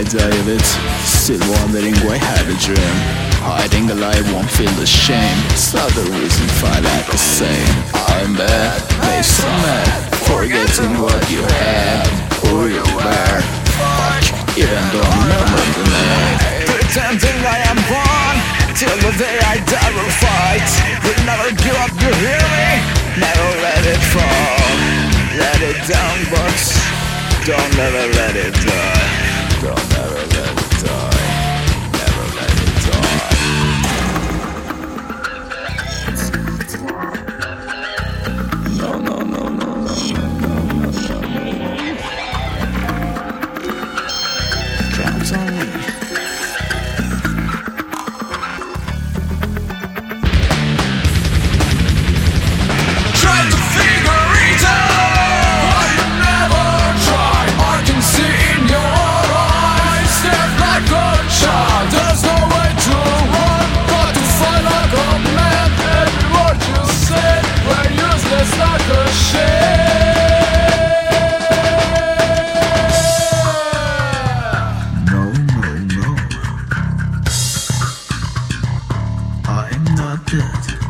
I died it. Still wondering why I had a dream. Hiding alive won't feel the shame. It's not the reason if I like the same. I'm bad, made so mad, forgetting what you had, who you were. Fuck, even don't remember the name. Pretending I am born, till the day I die will fight. Will never give up, you hear me? Never let it fall. Let it down, but don't ever let it die. Don't ever let it die. Never let it die. No, no, no, no, no, no, no, no, no. Count on me. I'm not dead.